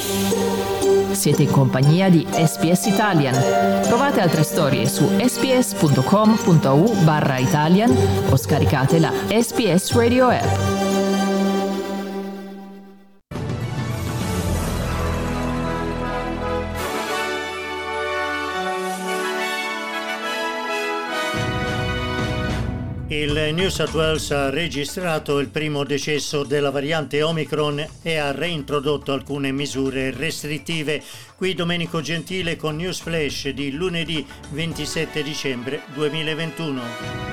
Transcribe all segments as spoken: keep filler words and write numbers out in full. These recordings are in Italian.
Siete in compagnia di S B S Italian. Trovate altre storie su sbs.com.au barra Italian o scaricate la S B S Radio app. Il New South Wales ha registrato il primo decesso della variante Omicron e ha reintrodotto alcune misure restrittive. Qui Domenico Gentile con News Flash di lunedì ventisette dicembre duemilaventuno.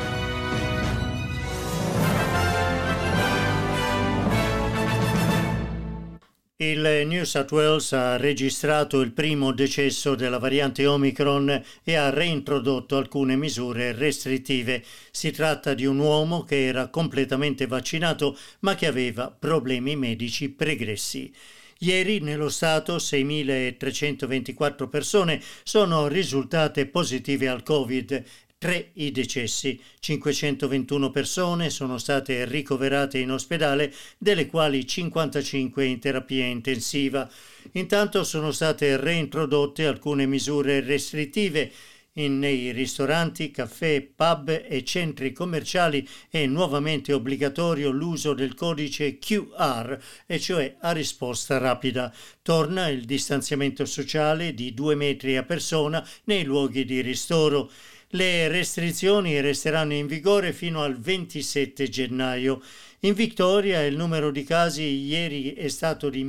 Il New South Wales ha registrato il primo decesso della variante Omicron e ha reintrodotto alcune misure restrittive. Si tratta di un uomo che era completamente vaccinato ma che aveva problemi medici pregressi. Ieri nello Stato seimilatrecentoventiquattro persone sono risultate positive al Covid. Tre i decessi, cinquecentoventuno persone sono state ricoverate in ospedale, delle quali cinquantacinque in terapia intensiva. Intanto sono state reintrodotte alcune misure restrittive. In, nei ristoranti, caffè, pub e centri commerciali è nuovamente obbligatorio l'uso del codice Q R, e cioè a risposta rapida. Torna il distanziamento sociale di due metri a persona nei luoghi di ristoro. Le restrizioni resteranno in vigore fino al ventisette gennaio. In Victoria il numero di casi ieri è stato di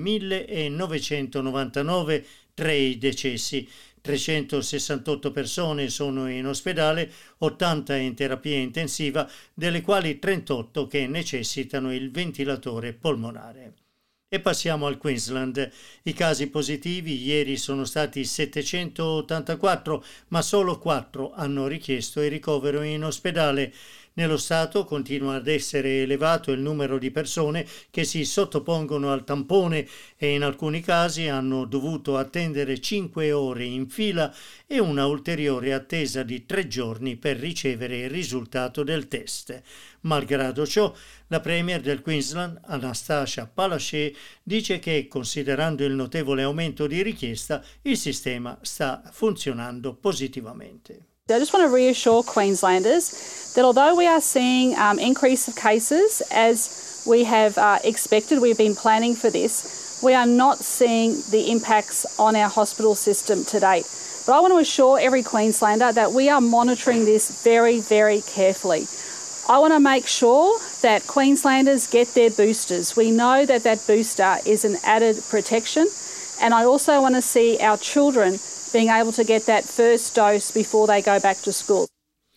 millenovecentonovantanove, tre i decessi. trecentosessantotto persone sono in ospedale, ottanta in terapia intensiva, delle quali trentotto che necessitano il ventilatore polmonare. E passiamo al Queensland. I casi positivi ieri sono stati settecentottantaquattro, ma solo quattro hanno richiesto il ricovero in ospedale. Nello Stato continua ad essere elevato il numero di persone che si sottopongono al tampone e in alcuni casi hanno dovuto attendere cinque ore in fila e una ulteriore attesa di tre giorni per ricevere il risultato del test. Malgrado ciò, la Premier del Queensland, Anastasia Palaszczuk, dice che, considerando il notevole aumento di richiesta, il sistema sta funzionando positivamente. I just want to reassure Queenslanders that although we are seeing um, increase of cases as we have uh, expected, we've been planning for this, we are not seeing the impacts on our hospital system to date. But I want to assure every Queenslander that we are monitoring this very, very carefully. I want to make sure that Queenslanders get their boosters. We know that that booster is an added protection, and I also want to see our children being able to get that first dose before they go back to school.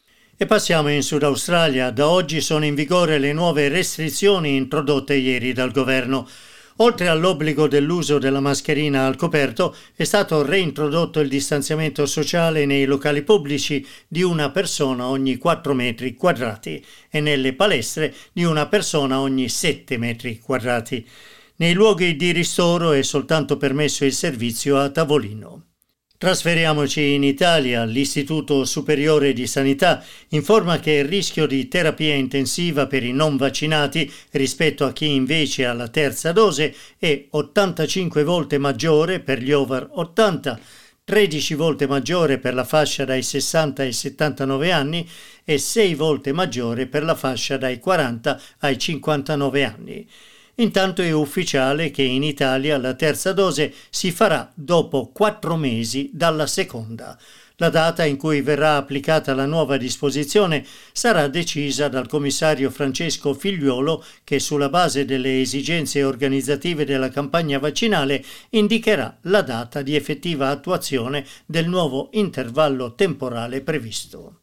E passiamo in Sud Australia. Da oggi sono in vigore le nuove restrizioni introdotte ieri dal governo. Oltre all'obbligo dell'uso della mascherina al coperto, è stato reintrodotto il distanziamento sociale nei locali pubblici di una persona ogni quattro metri quadrati e nelle palestre di una persona ogni sette metri quadrati. Nei luoghi di ristoro è soltanto permesso il servizio a tavolino. Trasferiamoci in Italia. L'Istituto Superiore di Sanità informa che il rischio di terapia intensiva per i non vaccinati rispetto a chi invece ha la terza dose è ottantacinque volte maggiore per gli over ottanta, tredici volte maggiore per la fascia dai sessanta ai settantanove anni e sei volte maggiore per la fascia dai quaranta ai cinquantanove anni. Intanto è ufficiale che in Italia la terza dose si farà dopo quattro mesi dalla seconda. La data in cui verrà applicata la nuova disposizione sarà decisa dal commissario Francesco Figliuolo, che sulla base delle esigenze organizzative della campagna vaccinale indicherà la data di effettiva attuazione del nuovo intervallo temporale previsto.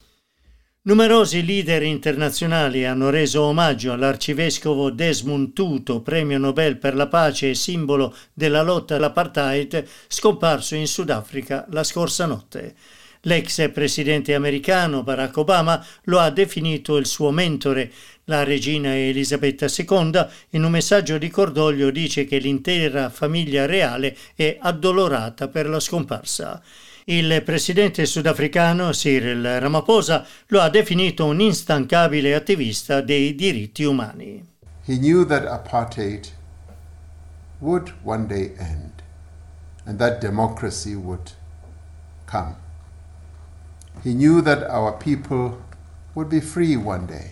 Numerosi leader internazionali hanno reso omaggio all'arcivescovo Desmond Tutu, premio Nobel per la pace e simbolo della lotta all'apartheid, scomparso in Sudafrica la scorsa notte. L'ex presidente americano Barack Obama lo ha definito il suo mentore. La regina Elisabetta seconda, in un messaggio di cordoglio, dice che l'intera famiglia reale è addolorata per la scomparsa. Il presidente sudafricano Cyril Ramaphosa lo ha definito un instancabile attivista dei diritti umani. He knew that apartheid would one day end. and that democracy would come. He knew that our people would be free one day.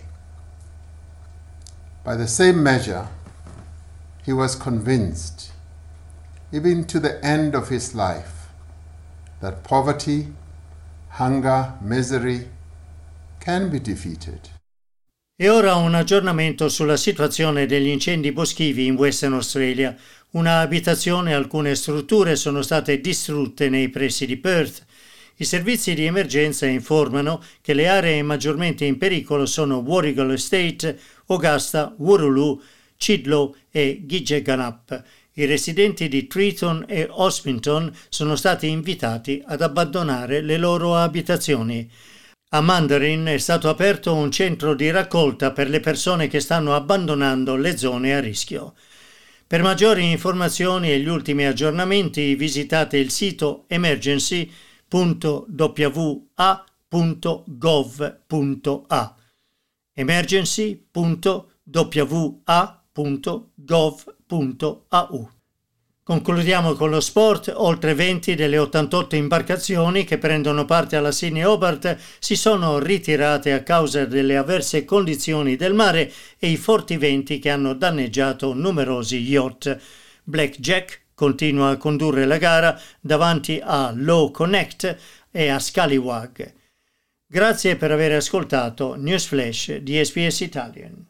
By the same measure, he was convinced, even to the end of his life, that poverty, hunger, misery can be defeated. E ora un aggiornamento sulla situazione degli incendi boschivi in Western Australia. Una abitazione e alcune strutture sono state distrutte nei pressi di Perth. I servizi di emergenza informano che le aree maggiormente in pericolo sono Warrigal Estate, Augusta, Wooroloo, Chidlow e Gigeganup. I residenti di Triton e Ospinton sono stati invitati ad abbandonare le loro abitazioni. A Mandarin è stato aperto un centro di raccolta per le persone che stanno abbandonando le zone a rischio. Per maggiori informazioni e gli ultimi aggiornamenti visitate il sito emergency punto w a punto gov punto a emergency punto w a punto gov punto a u. Concludiamo con lo sport. Oltre venti delle ottantotto imbarcazioni che prendono parte alla Sydney Hobart si sono ritirate a causa delle avverse condizioni del mare e i forti venti che hanno danneggiato numerosi yacht. Blackjack continua a condurre la gara davanti a Low Connect e a Scallywag. Grazie per aver ascoltato News Flash di S B S Italian.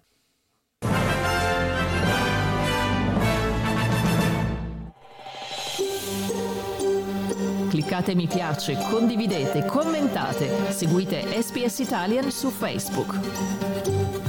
Cliccate mi piace, condividete, commentate, seguite S B S Italian su Facebook.